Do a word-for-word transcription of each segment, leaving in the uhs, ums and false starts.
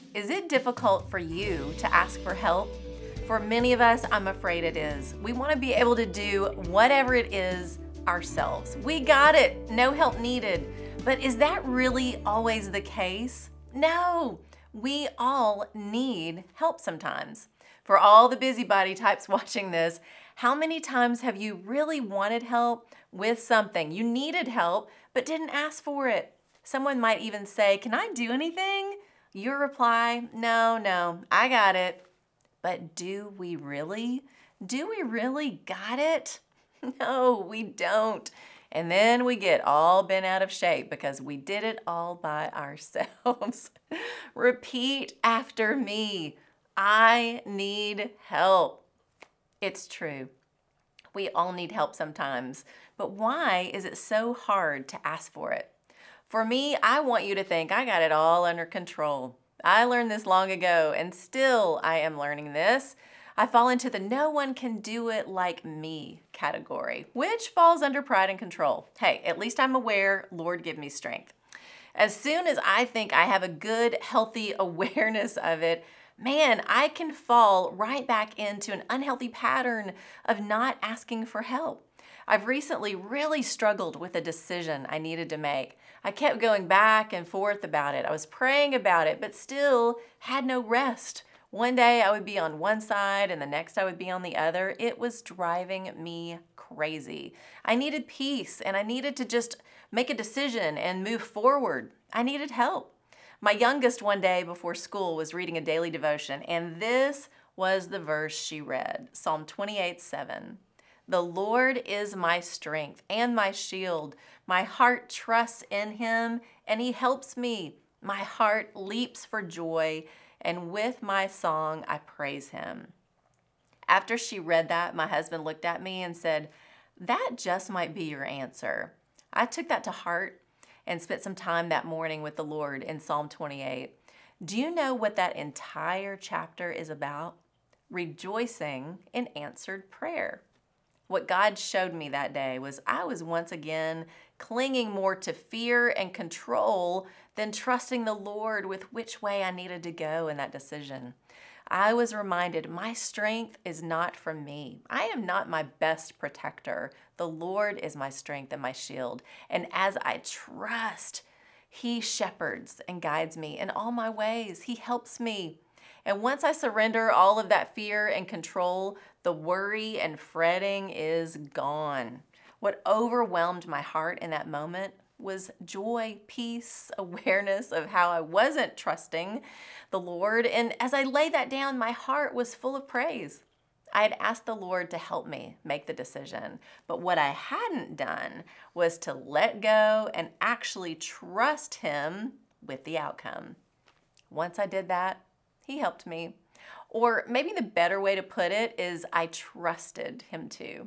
Is it difficult for you to ask for help? For many of us, I'm afraid it is. We want to be able to do whatever it is ourselves. We got it, no help needed. But is that really always the case? No, we all need help sometimes. For all the busybody types watching this, how many times have you really wanted help with something? You needed help, but didn't ask for it. Someone might even say, "Can I do anything?" Your reply, "No, no, I got it." But do we really? Do we really got it? No, we don't. And then we get all bent out of shape because we did it all by ourselves. Repeat after me. I need help. It's true. We all need help sometimes. But why is it so hard to ask for it? For me, I want you to think I got it all under control. I learned this long ago, and still I am learning this. I fall into the no one can do it like me category, which falls under pride and control. Hey, at least I'm aware, Lord, give me strength. As soon as I think I have a good, healthy awareness of it, man, I can fall right back into an unhealthy pattern of not asking for help. I've recently really struggled with a decision I needed to make. I kept going back and forth about it. I was praying about it, but still had no rest. One day I would be on one side and the next I would be on the other. It was driving me crazy. I needed peace and I needed to just make a decision and move forward. I needed help. My youngest one day before school was reading a daily devotion, and this was the verse she read, Psalm twenty-eight seven. "The Lord is my strength and my shield. My heart trusts in him, and he helps me. My heart leaps for joy, and with my song I praise him." After she read that, my husband looked at me and said, "That just might be your answer." I took that to heart and spent some time that morning with the Lord in Psalm twenty-eight. Do you know what that entire chapter is about? Rejoicing in answered prayer. What God showed me that day was I was once again clinging more to fear and control than trusting the Lord with which way I needed to go in that decision. I was reminded my strength is not from me. I am not my best protector. The Lord is my strength and my shield. And as I trust, he shepherds and guides me in all my ways. He helps me. And once I surrender all of that fear and control, the worry and fretting is gone. What overwhelmed my heart in that moment was joy, peace, awareness of how I wasn't trusting the Lord. And as I laid that down, my heart was full of praise. I had asked the Lord to help me make the decision. But what I hadn't done was to let go and actually trust him with the outcome. Once I did that, he helped me. Or maybe the better way to put it is I trusted him too.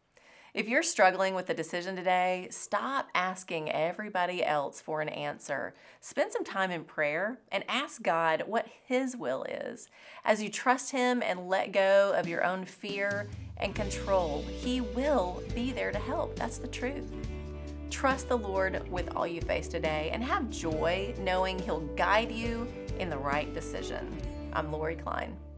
If you're struggling with a decision today, stop asking everybody else for an answer. Spend some time in prayer and ask God what his will is. As you trust him and let go of your own fear and control, he will be there to help. That's the truth. Trust the Lord with all you face today and have joy knowing he'll guide you in the right decision. I'm Lori Klein.